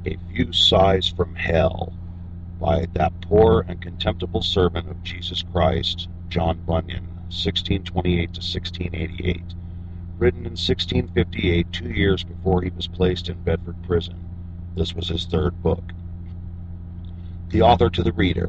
A Few Sighs from Hell by that poor and contemptible servant of Jesus Christ, John Bunyan, 1628 to 1688, written in 1658, 2 years before he was placed in Bedford Prison. This was his third book. The author to the reader.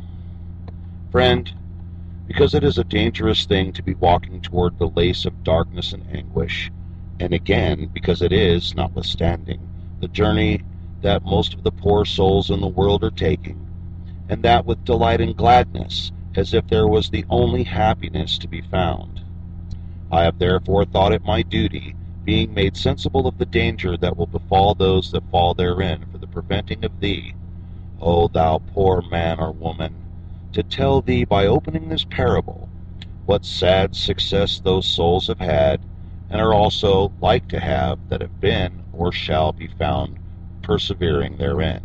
Friend, because it is a dangerous thing to be walking toward the lace of darkness and anguish, and again, because it is, notwithstanding, the journey that most of the poor souls in the world are taking, and that with delight and gladness, as if there was the only happiness to be found. I have therefore thought it my duty, being made sensible of the danger that will befall those that fall therein, for the preventing of thee, O thou poor man or woman, to tell thee by opening this parable what sad success those souls have had, and are also like to have, that have been or shall be found persevering therein.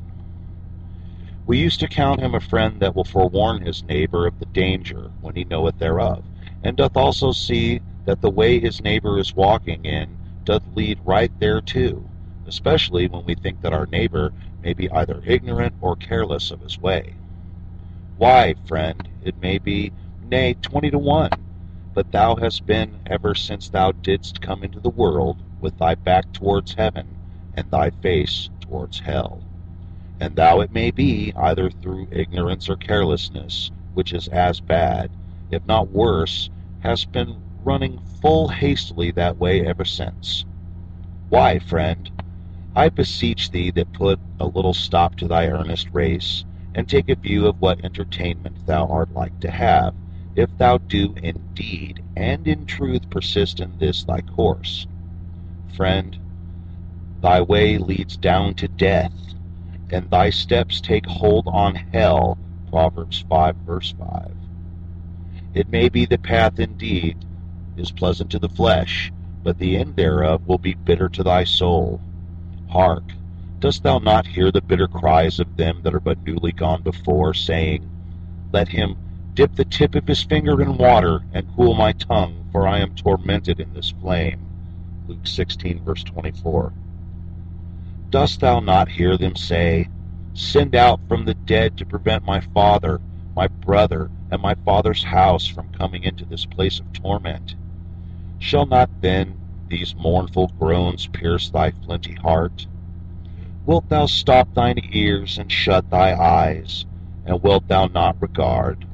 We used to count him a friend that will forewarn his neighbor of the danger when he knoweth thereof, and doth also see that the way his neighbor is walking in doth lead right thereto, especially when we think that our neighbor may be either ignorant or careless of his way. Why, friend, it may be, nay, 20 to 1, but thou hast been, ever since thou didst come into the world, with thy back towards heaven, and thy face towards hell. And thou, it may be, either through ignorance or carelessness, which is as bad, if not worse, hast been running full hastily that way ever since. Why, friend, I beseech thee that put a little stop to thy earnest race, and take a view of what entertainment thou art like to have, if thou do indeed and in truth persist in this thy course. Friend, thy way leads down to death, and thy steps take hold on hell, Proverbs 5, verse 5. It may be the path indeed is pleasant to the flesh, but the end thereof will be bitter to thy soul. Hark, dost thou not hear the bitter cries of them that are but newly gone before, saying, Let him dip the tip of his finger in water, and cool my tongue, for I am tormented in this flame. Luke 16, verse 24. Dost thou not hear them say, Send out from the dead to prevent my father, my brother, and my father's house from coming into this place of torment? Shall not then these mournful groans pierce thy flinty heart? Wilt thou stop thine ears and shut thy eyes, and wilt thou not regard?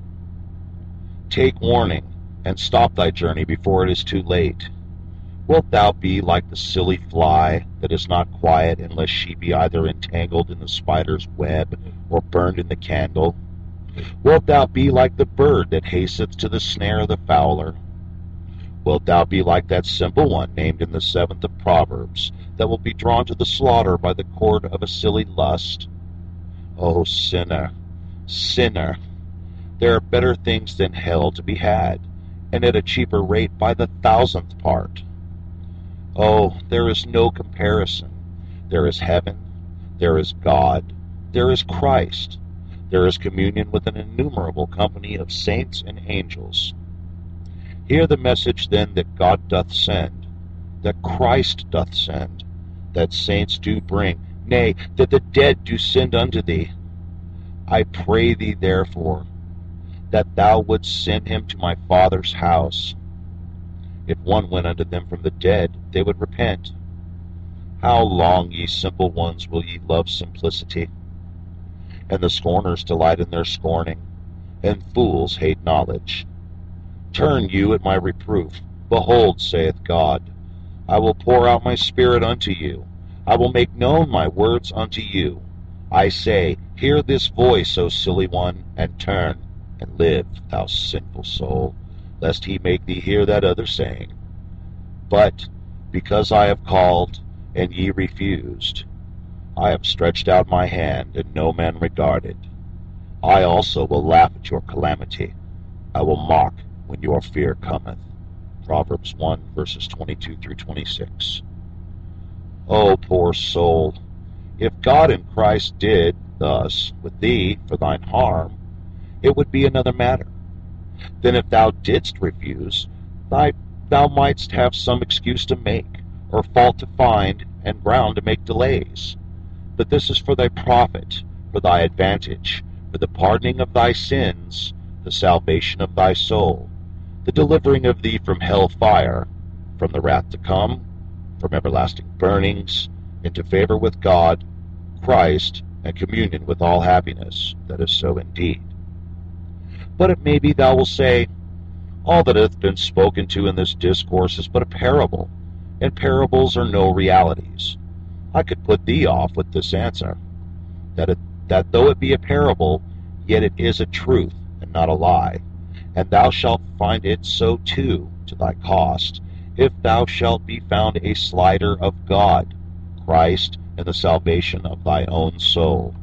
Take warning, and stop thy journey before it is too late. Wilt thou be like the silly fly that is not quiet unless she be either entangled in the spider's web or burned in the candle? Wilt thou be like the bird that hasteth to the snare of the fowler? Wilt thou be like that simple one named in the 7th of Proverbs, that will be drawn to the slaughter by the cord of a silly lust? O sinner, sinner, there are better things than hell to be had, and at a cheaper rate by the 1,000th part. Oh, there is no comparison. There is heaven, there is God, there is Christ, there is communion with an innumerable company of saints and angels. Hear the message then that God doth send, that Christ doth send, that saints do bring, nay, that the dead do send unto thee. I pray thee therefore, that thou wouldst send him to my Father's house. If one went unto them from the dead, they would repent. How long, ye simple ones, will ye love simplicity? And the scorners delight in their scorning, and fools hate knowledge. Turn you at my reproof. Behold, saith God, I will pour out my spirit unto you. I will make known my words unto you. I say, hear this voice, O silly one, and turn, and live, thou sinful soul, lest he make thee hear that other saying. But because I have called, and ye refused, I have stretched out my hand, and no man regarded. I also will laugh at your calamity. I will mock when your fear cometh. Proverbs 1, verses 22 through 26. O poor soul, if God in Christ did thus with thee for thine harm, it would be another matter. Then if thou didst refuse, thou mightst have some excuse to make, or fault to find, and ground to make delays. But this is for thy profit, for thy advantage, for the pardoning of thy sins, the salvation of thy soul, the delivering of thee from hell fire, from the wrath to come, from everlasting burnings, into favor with God, Christ, and communion with all happiness. That is so indeed. But it may be thou wilt say, all that hath been spoken to in this discourse is but a parable, and parables are no realities. I could put thee off with this answer, that though it be a parable, yet it is a truth, and not a lie, and thou shalt find it so too to thy cost, if thou shalt be found a slighter of God, Christ, and the salvation of thy own soul.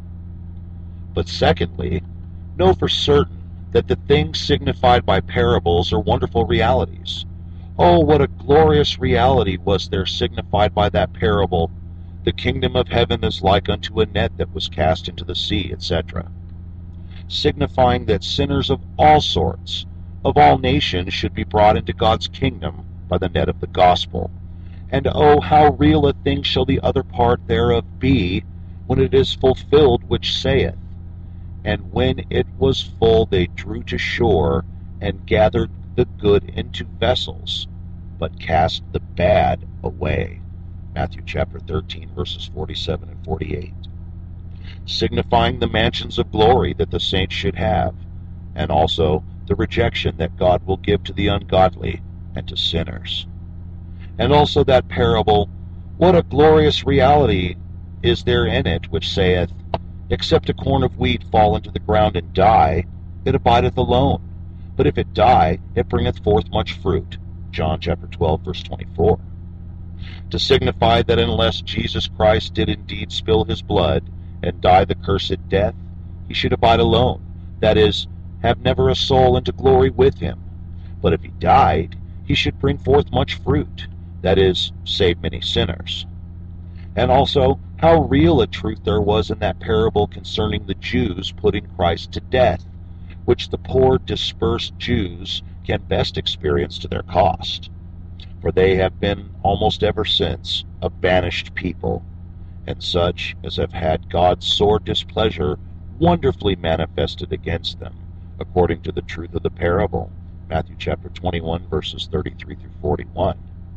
But secondly, know for certain that the things signified by parables are wonderful realities. Oh, what a glorious reality was there signified by that parable! The kingdom of heaven is like unto a net that was cast into the sea, etc., signifying that sinners of all sorts, of all nations, should be brought into God's kingdom by the net of the gospel. And oh, how real a thing shall the other part thereof be, when it is fulfilled which saith, and when it was full they drew to shore, and gathered the good into vessels, but cast the bad away. Matthew chapter 13, verses 47 and 48. Signifying the mansions of glory that the saints should have, and also the rejection that God will give to the ungodly and to sinners. And also that parable, what a glorious reality is there in it, which saith, except a corn of wheat fall into the ground and die, it abideth alone. But if it die, it bringeth forth much fruit. John chapter 12, verse 24. To signify that unless Jesus Christ did indeed spill his blood and die the cursed death, he should abide alone, that is, have never a soul into glory with him. But if he died, he should bring forth much fruit, that is, save many sinners. And also, how real a truth there was in that parable concerning the Jews putting Christ to death, which the poor dispersed Jews can best experience to their cost. For they have been almost ever since a banished people, and such as have had God's sore displeasure wonderfully manifested against them, according to the truth of the parable, Matthew chapter 21, verses 33 through 41.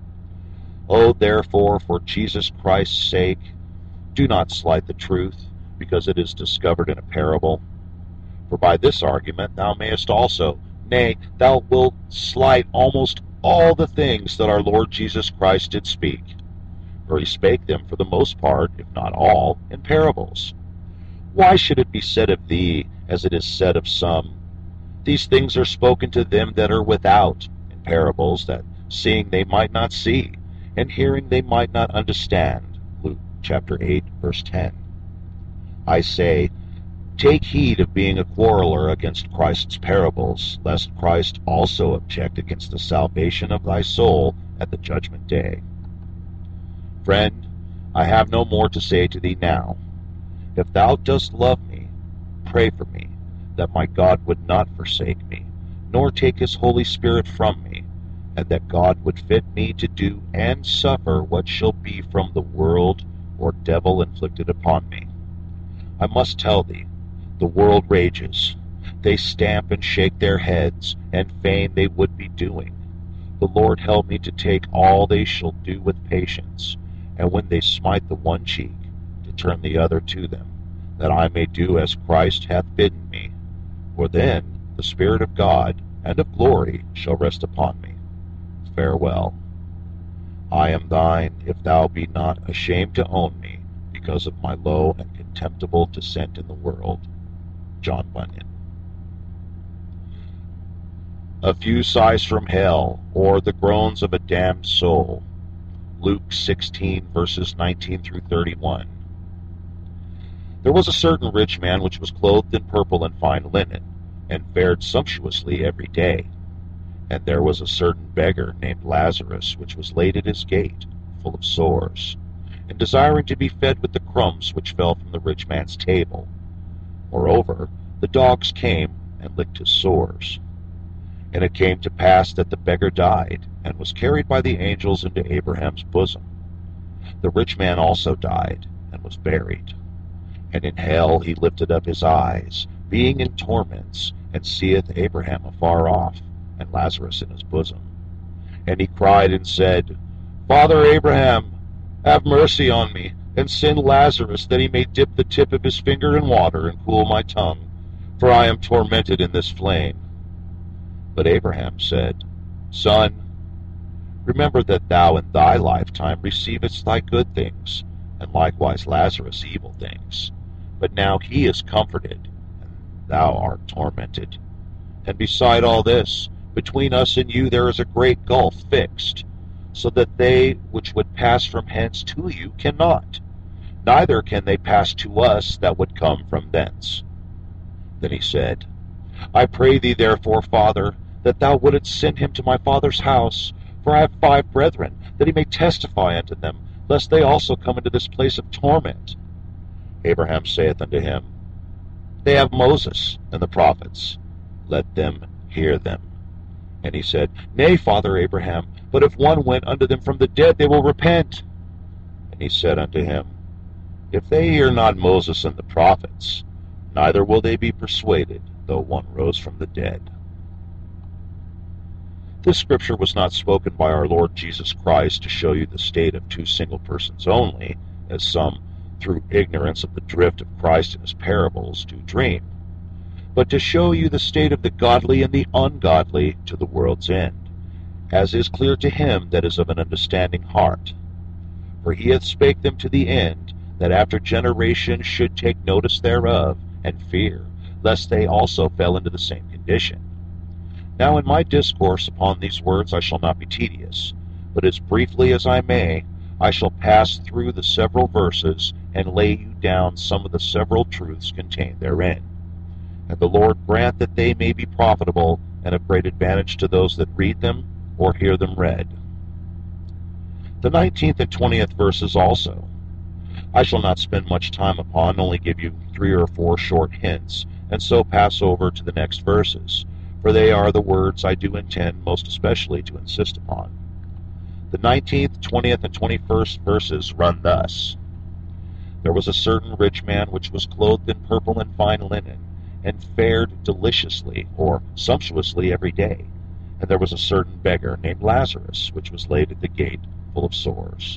O therefore, for Jesus Christ's sake, do not slight the truth, because it is discovered in a parable. For by this argument thou mayest also, nay, thou wilt slight almost all the things that our Lord Jesus Christ did speak. For he spake them for the most part, if not all, in parables. Why should it be said of thee, as it is said of some, these things are spoken to them that are without, in parables, that seeing they might not see, and hearing they might not understand. Luke chapter 8, verse 10. I say, take heed of being a quarreler against Christ's parables, lest Christ also object against the salvation of thy soul at the judgment day. Friend, I have no more to say to thee now. If thou dost love me, pray for me, that my God would not forsake me, nor take his Holy Spirit from me, and that God would fit me to do and suffer what shall be from the world or devil inflicted upon me. I must tell thee, the world rages. They stamp and shake their heads, and feign they would be doing. The Lord help me to take all they shall do with patience, and when they smite the one cheek, to turn the other to them, that I may do as Christ hath bidden me. For then the Spirit of God and of glory shall rest upon me. Farewell. I am thine, if thou be not ashamed to own me, because of my low and contemptible descent in the world. John Bunyan. A few sighs from hell, or the groans of a damned soul. Luke 16, verses 19 through 31. There was a certain rich man which was clothed in purple and fine linen, and fared sumptuously every day. And there was a certain beggar named Lazarus, which was laid at his gate, full of sores, and desiring to be fed with the crumbs which fell from the rich man's table. Moreover, the dogs came and licked his sores. And it came to pass that the beggar died, and was carried by the angels into Abraham's bosom. The rich man also died, and was buried. And in hell he lifted up his eyes, being in torments, and seeth Abraham afar off, and Lazarus in his bosom. And he cried and said, Father Abraham, have mercy on me, and send Lazarus, that he may dip the tip of his finger in water, and cool my tongue, for I am tormented in this flame. But Abraham said, Son, remember that thou in thy lifetime receivedst thy good things, and likewise Lazarus evil things. But now he is comforted, and thou art tormented. And beside all this, between us and you there is a great gulf fixed, so that they which would pass from hence to you cannot, neither can they pass to us that would come from thence. Then he said, I pray thee therefore, Father, that thou wouldest send him to my father's house, for I have 5 brethren, that he may testify unto them, lest they also come into this place of torment. Abraham saith unto him, They have Moses and the prophets, let them hear them. And he said, Nay, Father Abraham, but if one went unto them from the dead, they will repent. And he said unto him, If they hear not Moses and the prophets, neither will they be persuaded, though one rose from the dead. This scripture was not spoken by our Lord Jesus Christ to show you the state of 2 single persons only, as some, through ignorance of the drift of Christ in his parables, do dream, but to show you the state of the godly and the ungodly to the world's end, as is clear to him that is of an understanding heart. For he hath spake them to the end, that after generation should take notice thereof, and fear, lest they also fell into the same condition. Now in my discourse upon these words I shall not be tedious, but as briefly as I may, I shall pass through the several verses, and lay you down some of the several truths contained therein. And the Lord grant that they may be profitable, and of great advantage to those that read them, or hear them read. The 19th and 20th verses also I shall not spend much time upon, only give you 3 or 4 short hints, and so pass over to the next verses, for they are the words I do intend most especially to insist upon. The 19th, 20th, and 21st verses run thus. There was a certain rich man which was clothed in purple and fine linen, and fared deliciously, or sumptuously, every day. And there was a certain beggar named Lazarus, which was laid at the gate, full of sores.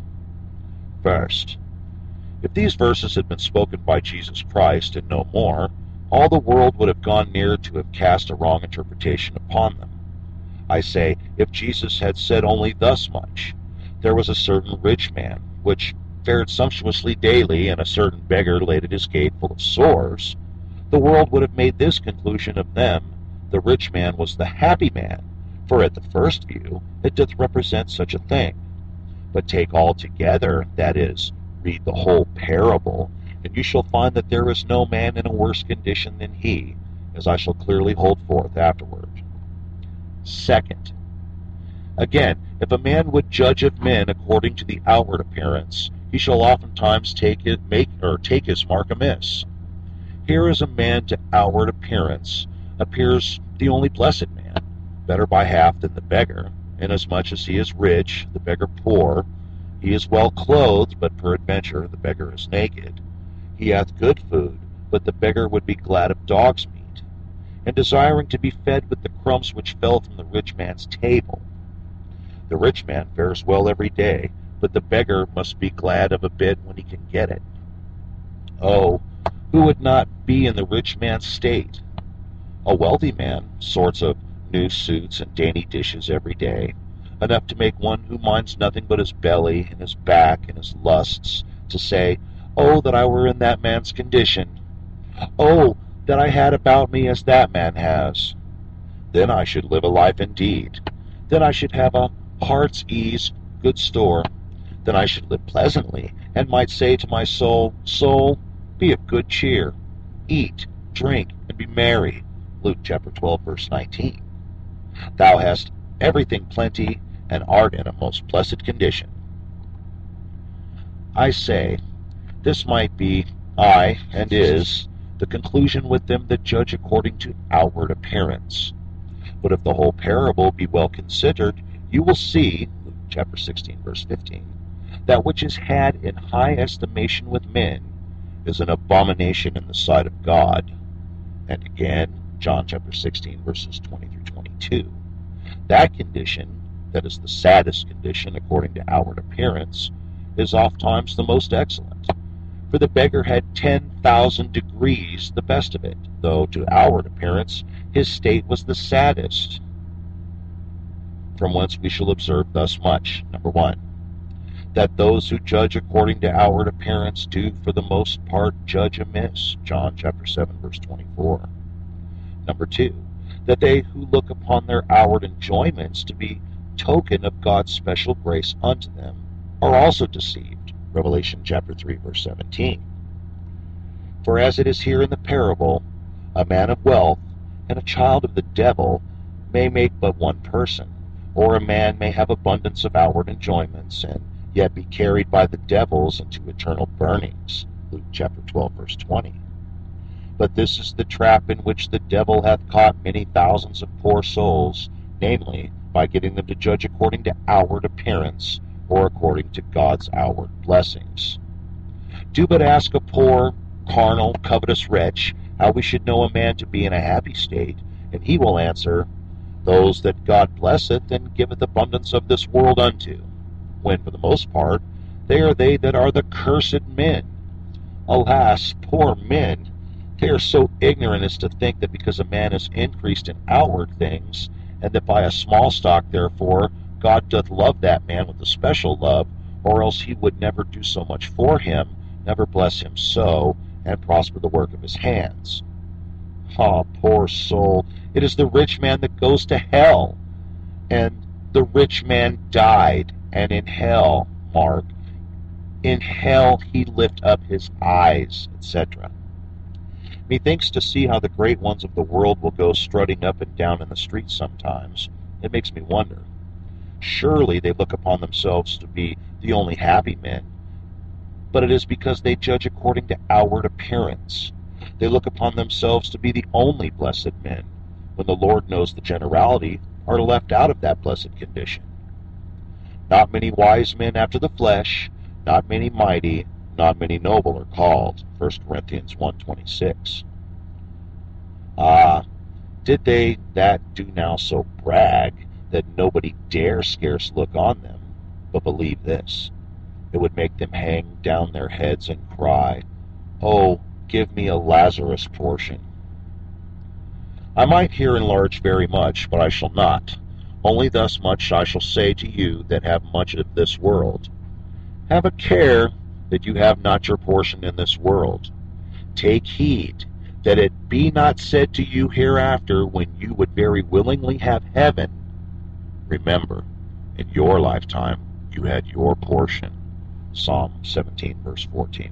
First, if these verses had been spoken by Jesus Christ, and no more, all the world would have gone near to have cast a wrong interpretation upon them. I say, if Jesus had said only thus much, there was a certain rich man, which fared sumptuously daily, and a certain beggar laid at his gate full of sores, the world would have made this conclusion of them, the rich man was the happy man, for at the first view it doth represent such a thing. But take all together, that is, read the whole parable, and you shall find that there is no man in a worse condition than he, as I shall clearly hold forth afterward. Second, again, if a man would judge of men according to the outward appearance, he shall oftentimes take his mark amiss. Here is a man to outward appearance appears the only blessed man, better by half than the beggar, inasmuch as he is rich, the beggar poor. He is well clothed, but peradventure the beggar is naked. He hath good food, but the beggar would be glad of dog's meat, and desiring to be fed with the crumbs which fell from the rich man's table. The rich man fares well every day, but the beggar must be glad of a bit when he can get it. Oh, who would not be in the rich man's state? A wealthy man sorts of new suits and dainty dishes every day, enough to make one who minds nothing but his belly and his back and his lusts to say, Oh, that I were in that man's condition! Oh, that I had about me as that man has! Then I should live a life indeed. Then I should have a heart's ease, good store. Then I should live pleasantly, and might say to my soul, Soul, be of good cheer. Eat, drink, and be merry. Luke chapter 12, verse 19. Thou hast everything plenty, and art in a most blessed condition. I say, this might be, aye, and is, the conclusion with them that judge according to outward appearance. But if the whole parable be well considered, you will see, Luke chapter 16, verse 15, that which is had in high estimation with men is an abomination in the sight of God. And again, John chapter 16, verses 20 through 22. That condition, that is the saddest condition according to outward appearance, is oftentimes the most excellent. For the beggar had 10,000 degrees the best of it, though to outward appearance his state was the saddest. From whence we shall observe thus much. Number 1, that those who judge according to outward appearance do for the most part judge amiss. John chapter 7, verse 24. Number 2, that they who look upon their outward enjoyments to be token of God's special grace unto them are also deceived. Revelation chapter 3, verse 17. For as it is here in the parable, a man of wealth and a child of the devil may make but one person, or a man may have abundance of outward enjoyments, and yet be carried by the devils into eternal burnings. Luke chapter 12, verse 20. But this is the trap in which the devil hath caught many thousands of poor souls, namely, by getting them to judge according to outward appearance, or according to God's outward blessings. Do but ask a poor, carnal, covetous wretch how we should know a man to be in a happy state, and he will answer, those that God blesseth and giveth abundance of this world unto, when for the most part they are they that are the cursed men. Alas, poor men, they are so ignorant as to think that because a man is increased in outward things, and that by a small stock therefore God doth love that man with a special love, or else he would never do so much for him, never bless him so, and prosper the work of his hands. Ah, poor soul, it is the rich man that goes to hell, and the rich man died, and in hell, mark, in hell he lift up his eyes, etc. Methinks to see how the great ones of the world will go strutting up and down in the streets sometimes, it makes me wonder. Surely they look upon themselves to be the only happy men, but it is because they judge according to outward appearance. They look upon themselves to be the only blessed men, when the Lord knows the generality are left out of that blessed condition. Not many wise men after the flesh, not many mighty, not many noble are called. 1 Corinthians 1:26. Ah, did they that do now so brag that nobody dare scarce look on them, but believe this, it would make them hang down their heads and cry, Oh, give me a Lazarus portion. I might here enlarge very much, but I shall not. Only thus much I shall say to you that have much of this world. Have a care that you have not your portion in this world. Take heed that it be not said to you hereafter, when you would very willingly have heaven, remember, in your lifetime you had your portion. Psalm 17, verse 14.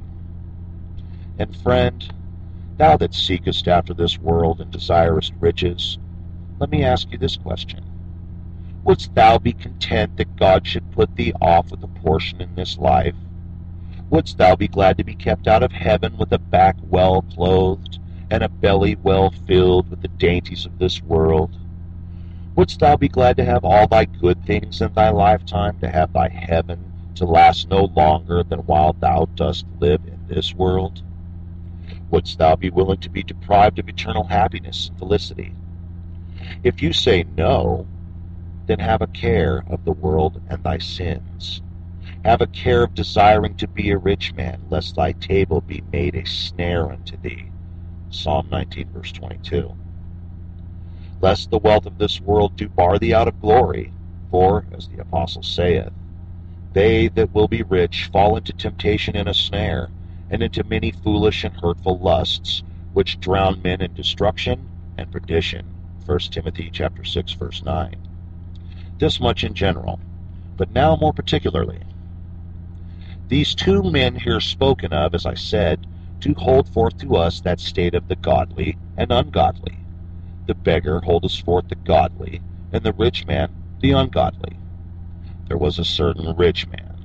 And friend, thou that seekest after this world and desirest riches, let me ask you this question. Wouldst thou be content that God should put thee off with a portion in this life? Wouldst thou be glad to be kept out of heaven with a back well clothed, and a belly well filled with the dainties of this world? Wouldst thou be glad to have all thy good things in thy lifetime, to have thy heaven to last no longer than while thou dost live in this world? Wouldst thou be willing to be deprived of eternal happiness and felicity? If you say no, then have a care of the world and thy sins. Have a care of desiring to be a rich man, lest thy table be made a snare unto thee. Psalm 19, verse 22. Lest the wealth of this world do bar thee out of glory, for, as the apostle saith, they that will be rich fall into temptation and a snare, and into many foolish and hurtful lusts, which drown men in destruction and perdition. 1 Timothy chapter 6, verse 9. This much in general, but now more particularly. These two men here spoken of, as I said, do hold forth to us that state of the godly and ungodly. The beggar holdeth forth the godly, and the rich man the ungodly. There was a certain rich man.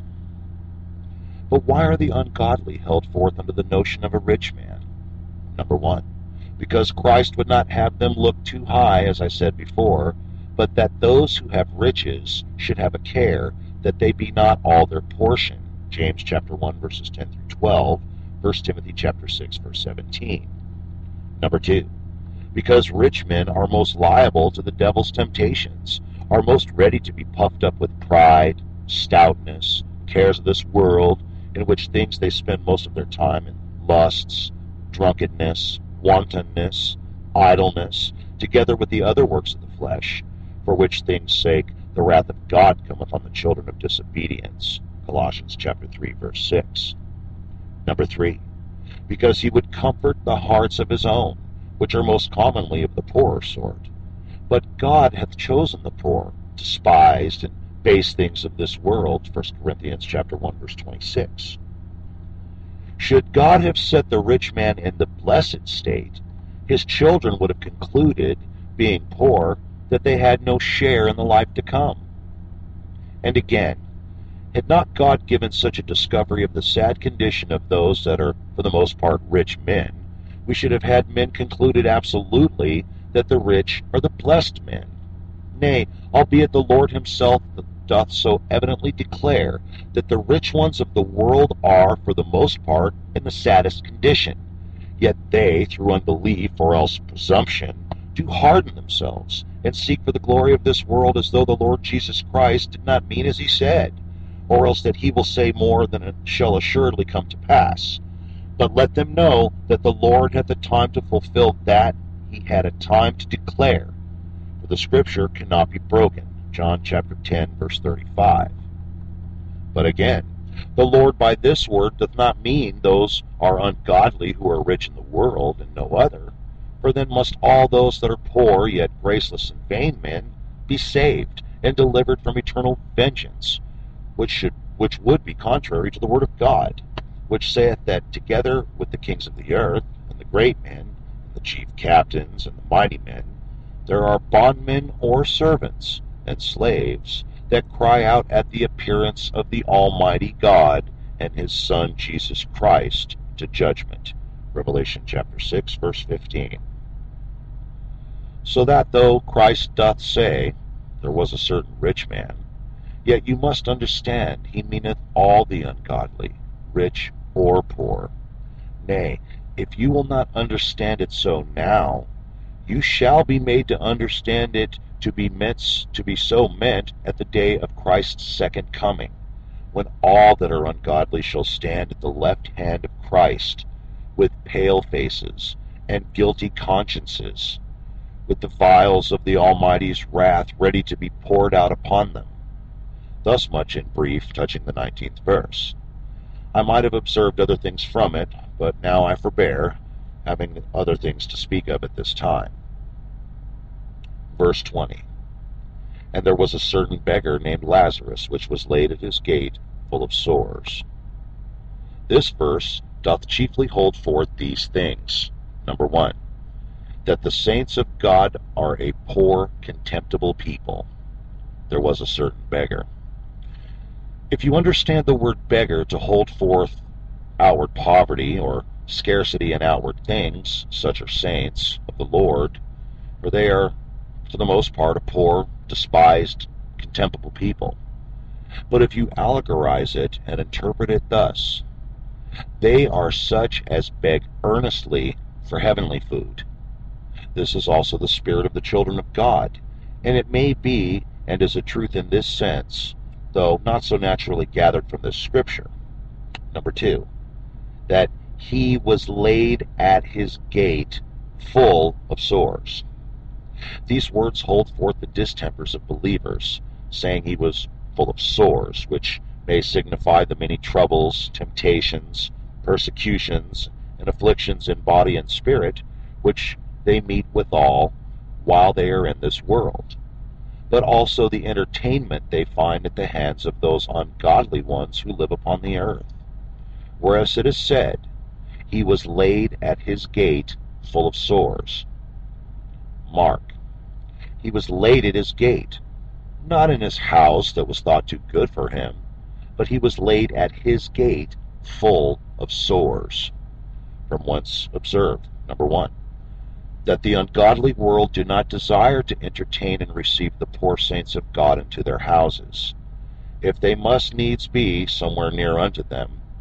But why are the ungodly held forth under the notion of a rich man? Number 1, because Christ would not have them look too high, as I said before, but that those who have riches should have a care that they be not all their portion. James chapter 1, verses 10 through 12, 1 Timothy chapter 6, verse 17. Number 2, because rich men are most liable to the devil's temptations, are most ready to be puffed up with pride, stoutness, cares of this world, in which things they spend most of their time in lusts, drunkenness, wantonness, idleness, together with the other works of the flesh, for which things' sake the wrath of God cometh on the children of disobedience. Colossians chapter 3, verse 6. Number 3, because he would comfort the hearts of his own, which are most commonly of the poorer sort. But God hath chosen the poor, despised, and base things of this world. 1 Corinthians chapter 1, verse 26. Should God have set the rich man in the blessed state, his children would have concluded, being poor, that they had no share in the life to come. And again, had not God given such a discovery of the sad condition of those that are, for the most part, rich men, we should have had men concluded absolutely that the rich are the blessed men. Nay, albeit the Lord himself doth so evidently declare that the rich ones of the world are, for the most part, in the saddest condition, yet they, through unbelief or else presumption, do harden themselves, and seek for the glory of this world, as though the Lord Jesus Christ did not mean as he said, or else that he will say more than it shall assuredly come to pass. But let them know that the Lord hath a time to fulfill that he had a time to declare, for the scripture cannot be broken. John chapter 10, verse 35. But again, the Lord by this word doth not mean those are ungodly who are rich in the world, and no other, for then must all those that are poor, yet graceless and vain men, be saved, and delivered from eternal vengeance, which would be contrary to the word of God, which saith that together with the kings of the earth, and the great men, and the chief captains, and the mighty men, there are bondmen or servants, and slaves, that cry out at the appearance of the Almighty God and his Son Jesus Christ to judgment. Revelation chapter 6, verse 15. So that though Christ doth say, there was a certain rich man, yet you must understand he meaneth all the ungodly, rich or poor. Nay, if you will not understand it so now, you shall be made to understand it to be so meant at the day of Christ's second coming, when all that are ungodly shall stand at the left hand of Christ, with pale faces and guilty consciences, with the vials of the Almighty's wrath ready to be poured out upon them. Thus much in brief touching the 19th verse. I might have observed other things from it, but now I forbear, having other things to speak of at this time. Verse 20. And there was a certain beggar named Lazarus, which was laid at his gate, full of sores. This verse doth chiefly hold forth these things. Number 1, that the saints of God are a poor, contemptible people. There was a certain beggar. If you understand the word beggar to hold forth outward poverty or scarcity in outward things, such are saints of the Lord, for they are, for the most part, a poor, despised, contemptible people. But if you allegorize it and interpret it thus, they are such as beg earnestly for heavenly food. This is also the spirit of the children of God, and it may be, and is a truth in this sense, though not so naturally gathered from this scripture. Number 2, that he was laid at his gate full of sores. These words hold forth the distempers of believers, saying he was full of sores, which may signify the many troubles, temptations, persecutions, and afflictions in body and spirit, which they meet withal while they are in this world, but also the entertainment they find at the hands of those ungodly ones who live upon the earth. Whereas it is said, he was laid at his gate full of sores. Mark, he was laid at his gate, not in his house that was thought too good for him, but he was laid at his gate full of sores. From whence observe, number 1, that the ungodly world do not desire to entertain and receive the poor saints of God into their houses. If they must needs be somewhere near unto them,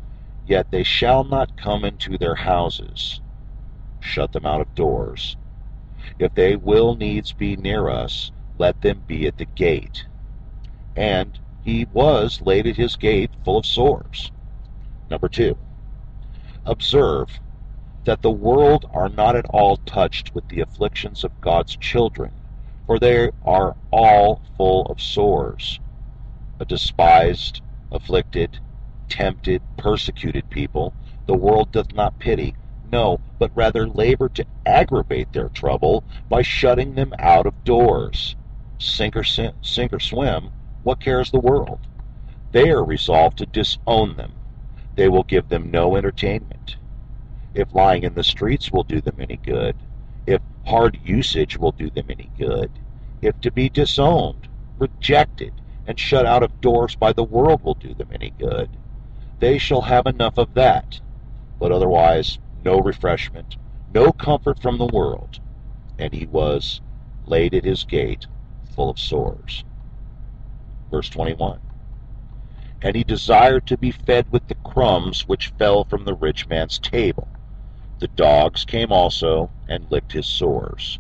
Yet they shall not come into their houses. Shut them out of doors. If they will needs be near us, let them be at the gate. And he was laid at his gate full of sores. Number 2. Observe that the world are not at all touched with the afflictions of God's children, for they are all full of sores. A despised, afflicted, tempted, persecuted people, the world doth not pity, no, but rather labor to aggravate their trouble by shutting them out of doors. Sink or swim, what cares the world? They are resolved to disown them. They will give them no entertainment. If lying in the streets will do them any good, if hard usage will do them any good, if to be disowned, rejected, and shut out of doors by the world will do them any good, they shall have enough of that, but otherwise no refreshment, no comfort from the world. And he was laid at his gate full of sores. Verse 21. And he desired to be fed with the crumbs which fell from the rich man's table. The dogs came also and licked his sores.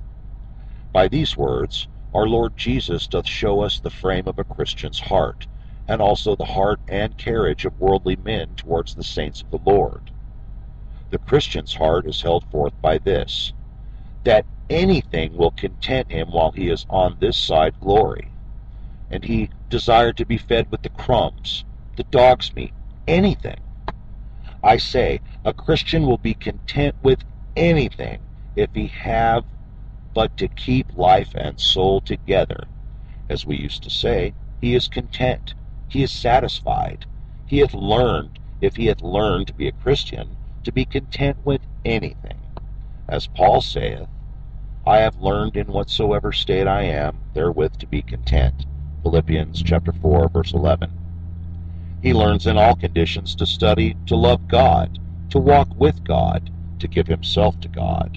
By these words, our Lord Jesus doth show us the frame of a Christian's heart, and also the heart and carriage of worldly men towards the saints of the Lord. The Christian's heart is held forth by this, that anything will content him while he is on this side glory. And he desired to be fed with the crumbs, the dog's meat, anything. I say, a Christian will be content with anything if he have but to keep life and soul together. As we used to say, he is content, he is satisfied. He hath learned, if he hath learned to be a Christian, to be content with anything. As Paul saith, I have learned in whatsoever state I am, therewith to be content. Philippians chapter 4, verse 11. He learns in all conditions to study, to love God, to walk with God, to give himself to God.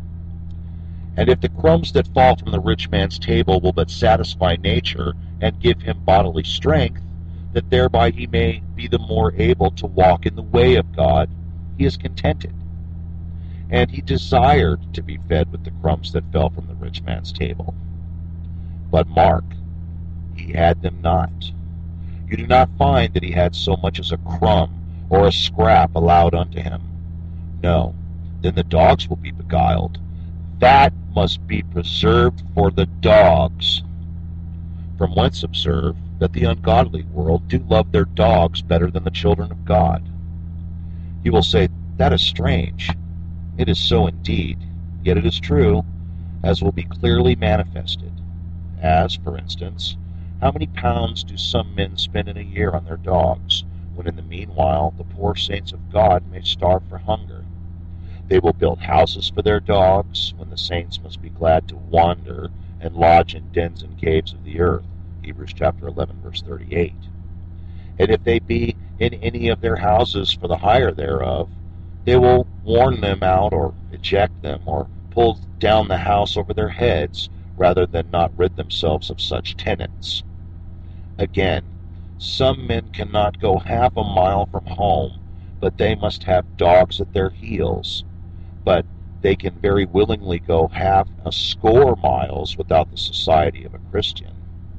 And if the crumbs that fall from the rich man's table will but satisfy nature and give him bodily strength, that thereby he may be the more able to walk in the way of God, he is contented. And he desired to be fed with the crumbs that fell from the rich man's table. But mark, he had them not. You do not find that he had so much as a crumb or a scrap allowed unto him. No, then the dogs will be beguiled. That must be preserved for the dogs. From whence observe that the ungodly world do love their dogs better than the children of God. You will say, that is strange. It is so indeed, yet it is true, as will be clearly manifested. As, for instance, how many pounds do some men spend in a year on their dogs, when in the meanwhile the poor saints of God may starve for hunger? They will build houses for their dogs, when the saints must be glad to wander and lodge in dens and caves of the earth. Hebrews chapter 11, verse 38. And if they be in any of their houses for the hire thereof, they will warn them out or eject them, or pull down the house over their heads, rather than not rid themselves of such tenants. Again, some men cannot go half a mile from home, but they must have dogs at their heels. But they can very willingly go half a score miles without the society of a Christian.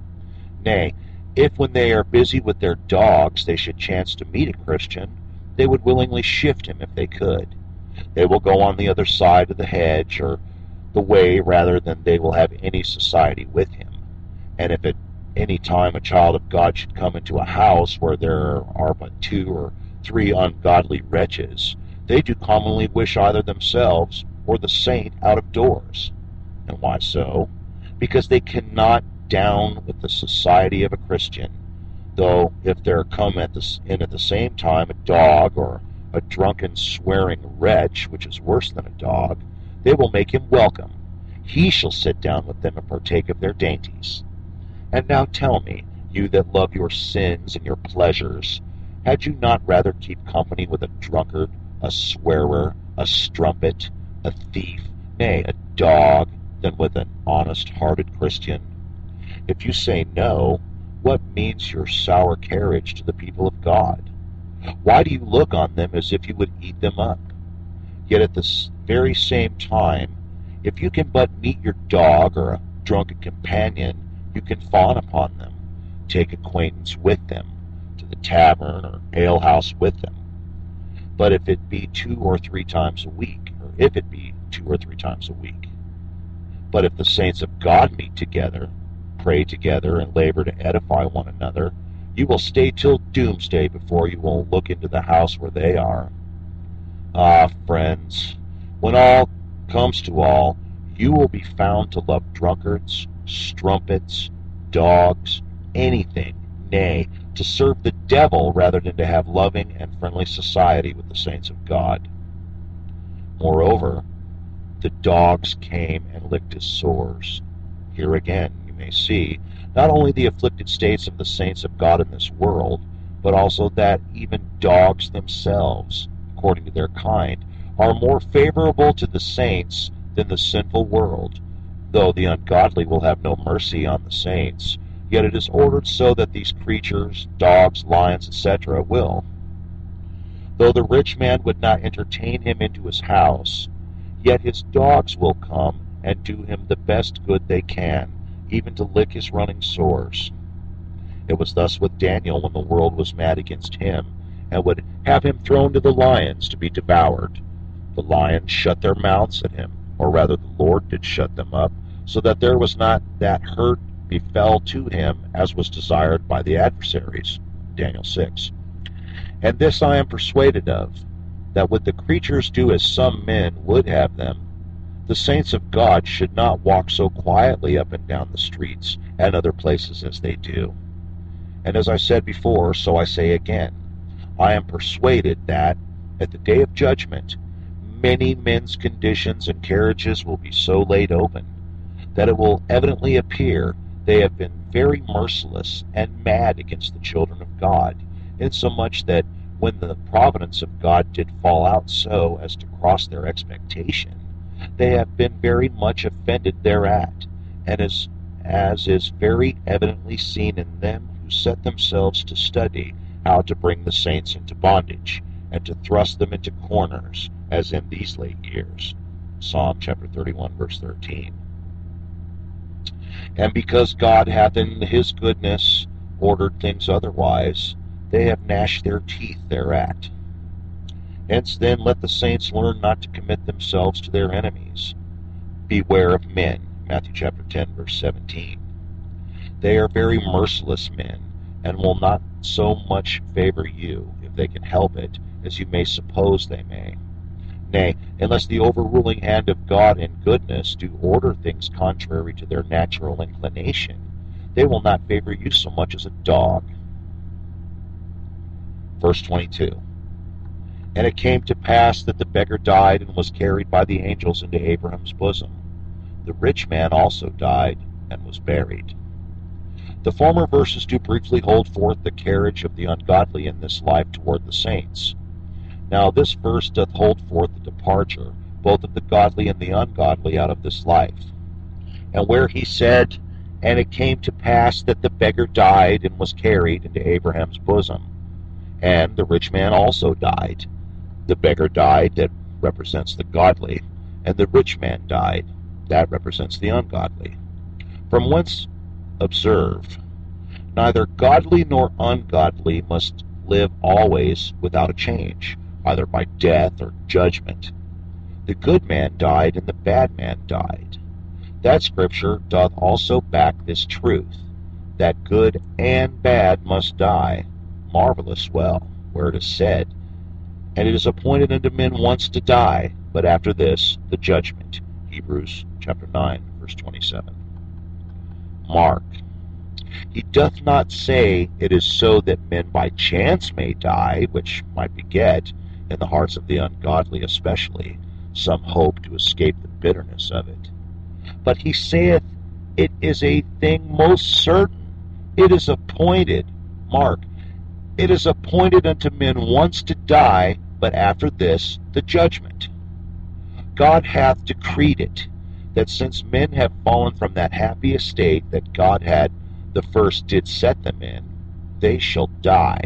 Nay, if when they are busy with their dogs they should chance to meet a Christian, they would willingly shift him if they could. They will go on the other side of the hedge or the way rather than they will have any society with him. And if at any time a child of God should come into a house where there are but 2 or 3 ungodly wretches, they do commonly wish either themselves or the saint out of doors. And why so? Because they cannot down with the society of a Christian, though if there come in at the same time a dog or a drunken swearing wretch, which is worse than a dog, they will make him welcome. He shall sit down with them and partake of their dainties. And now tell me, you that love your sins and your pleasures, had you not rather keep company with a drunkard, a swearer, a strumpet, a thief, nay, a dog, than with an honest-hearted Christian? If you say no, what means your sour carriage to the people of God? Why do you look on them as if you would eat them up? Yet at the very same time, if you can but meet your dog or a drunken companion, you can fawn upon them, take acquaintance with them, to the tavern or alehouse with them. But if it be 2 or 3 times a week, but if the saints of God meet together, pray together, and labor to edify one another, you will stay till doomsday before you will look into the house where they are. Ah, friends, when all comes to all, you will be found to love drunkards, strumpets, dogs, anything, nay, to serve the devil rather than to have loving and friendly society with the saints of God. Moreover, the dogs came and licked his sores. Here again you may see not only the afflicted states of the saints of God in this world, but also that even dogs themselves, according to their kind, are more favorable to the saints than the sinful world. Though the ungodly will have no mercy on the saints, yet it is ordered so that these creatures, dogs, lions, etc., will. Though the rich man would not entertain him into his house, yet his dogs will come and do him the best good they can, even to lick his running sores. It was thus with Daniel when the world was mad against him, and would have him thrown to the lions to be devoured. The lions shut their mouths at him, or rather the Lord did shut them up, so that there was not that hurt befell to him as was desired by the adversaries. Daniel 6. And this I am persuaded of, that would the creatures do as some men would have them, the saints of God should not walk so quietly up and down the streets and other places as they do. And as I said before, so I say again, I am persuaded that, at the day of judgment, many men's conditions and carriages will be so laid open, that it will evidently appear they have been very merciless and mad against the children of God, insomuch that when the providence of God did fall out so as to cross their expectation, they have been very much offended thereat, and as is very evidently seen in them who set themselves to study how to bring the saints into bondage, and to thrust them into corners, as in these late years. Psalm chapter 31, verse 13. And because God hath in his goodness ordered things otherwise, they have gnashed their teeth thereat. Hence then let the saints learn not to commit themselves to their enemies. Beware of men, Matthew chapter 10, verse 17. They are very merciless men, and will not so much favor you, if they can help it, as you may suppose they may. Nay, unless the overruling hand of God in goodness do order things contrary to their natural inclination, they will not favor you so much as a dog. Verse 22. And it came to pass that the beggar died and was carried by the angels into Abraham's bosom. The rich man also died and was buried. The former verses do briefly hold forth the carriage of the ungodly in this life toward the saints. Now this verse doth hold forth the departure, both of the godly and the ungodly, out of this life. And where he said, And it came to pass that the beggar died and was carried into Abraham's bosom, and the rich man also died. The beggar died, that represents the godly, and the rich man died, that represents the ungodly. From whence observe, neither godly nor ungodly must live always without a change, either by death or judgment. The good man died, and the bad man died. That scripture doth also back this truth, that good and bad must die, marvelous well, where it is said, And it is appointed unto men once to die, but after this the judgment. Hebrews chapter 9, verse 27. Mark, he doth not say it is so that men by chance may die, which might beget, in the hearts of the ungodly especially, some hope to escape the bitterness of it. But he saith, it is a thing most certain. It is appointed, mark, it is appointed unto men once to die, but after this the judgment. God hath decreed it, that since men have fallen from that happy estate that God had the first did set them in, they shall die,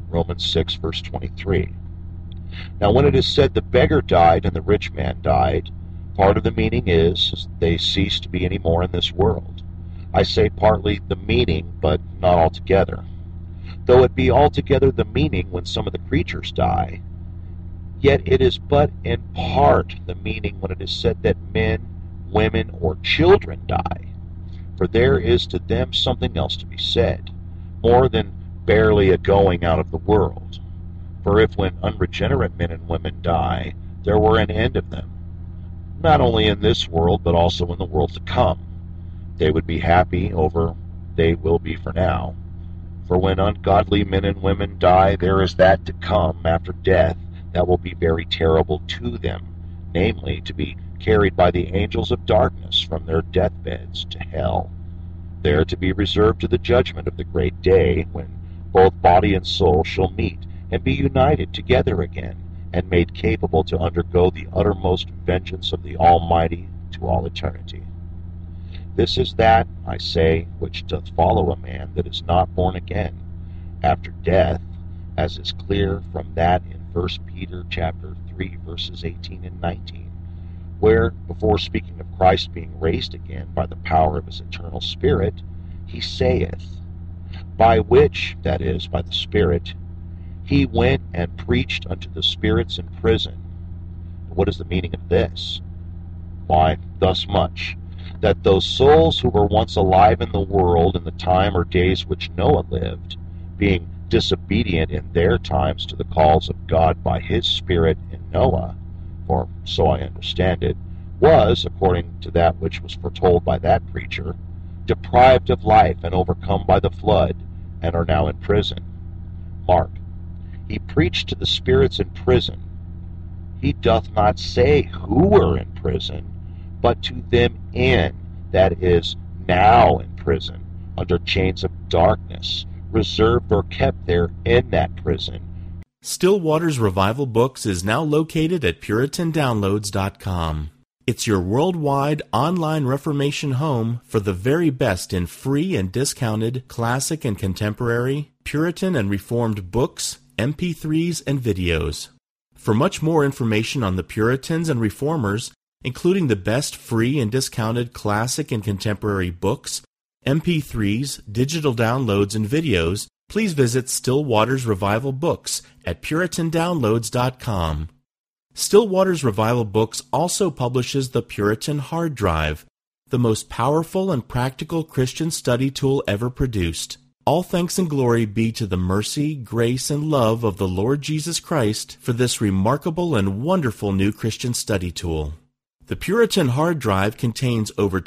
Romans 6, verse 23. Now, when it is said the beggar died and the rich man died, part of the meaning is they cease to be any more in this world. I say partly the meaning, but not altogether. Though it be altogether the meaning when some of the creatures die, yet it is but in part the meaning when it is said that men, women, or children die. For there is to them something else to be said, more than barely a going out of the world. For if when unregenerate men and women die, there were an end of them, not only in this world, but also in the world to come, they would be happy over they will be for now. For when ungodly men and women die, there is that to come after death that will be very terrible to them, namely, to be carried by the angels of darkness from their deathbeds to hell, there to be reserved to the judgment of the great day, when both body and soul shall meet and be united together again, and made capable to undergo the uttermost vengeance of the Almighty to all eternity. This is that, I say, which doth follow a man that is not born again after death, as is clear from that in 1 Peter chapter 3, verses 18 and 19, where, before speaking of Christ being raised again by the power of his eternal Spirit, he saith, by which, that is, by the Spirit, he went and preached unto the spirits in prison. What is the meaning of this? Why, thus much, that those souls who were once alive in the world in the time or days which Noah lived, being disobedient in their times to the calls of God by his Spirit in Noah, for so I understand it, was, according to that which was foretold by that preacher, deprived of life and overcome by the flood, and are now in prison. Mark, he preached to the spirits in prison. He doth not say who were in prison, but to them in, that is, now in prison, under chains of darkness, reserved or kept there in that prison. Still Waters Revival Books is now located at PuritanDownloads.com. It's your worldwide online Reformation home for the very best in free and discounted classic and contemporary, Puritan and Reformed books, MP3s, and videos. For much more information on the Puritans and Reformers, including the best free and discounted classic and contemporary books, MP3s, digital downloads, and videos, please visit Still Waters Revival Books at PuritanDownloads.com. Still Waters Revival Books also publishes the Puritan Hard Drive, the most powerful and practical Christian study tool ever produced. All thanks and glory be to the mercy, grace, and love of the Lord Jesus Christ for this remarkable and wonderful new Christian study tool. The Puritan Hard Drive contains over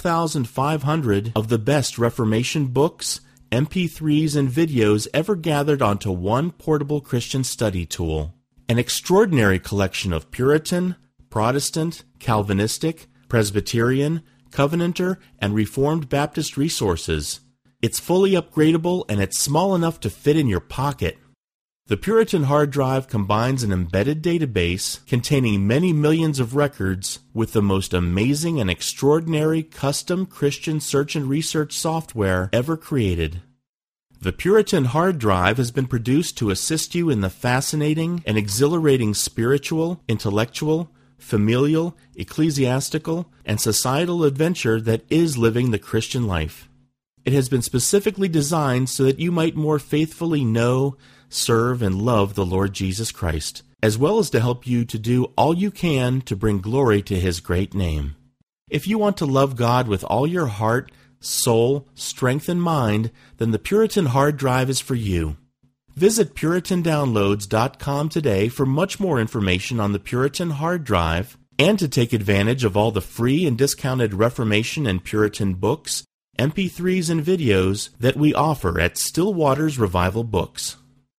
12,500 of the best Reformation books, MP3s, and videos ever gathered onto one portable Christian study tool. An extraordinary collection of Puritan, Protestant, Calvinistic, Presbyterian, Covenanter, and Reformed Baptist resources. It's fully upgradable and it's small enough to fit in your pocket. The Puritan Hard Drive combines an embedded database containing many millions of records with the most amazing and extraordinary custom Christian search and research software ever created. The Puritan Hard Drive has been produced to assist you in the fascinating and exhilarating spiritual, intellectual, familial, ecclesiastical, and societal adventure that is living the Christian life. It has been specifically designed so that you might more faithfully know, serve, and love the Lord Jesus Christ, as well as to help you to do all you can to bring glory to His great name. If you want to love God with all your heart, soul, strength, and mind, then the Puritan Hard Drive is for you. Visit PuritanDownloads.com today for much more information on the Puritan Hard Drive and to take advantage of all the free and discounted Reformation and Puritan books, MP3s, and videos that we offer at Still Waters Revival Books.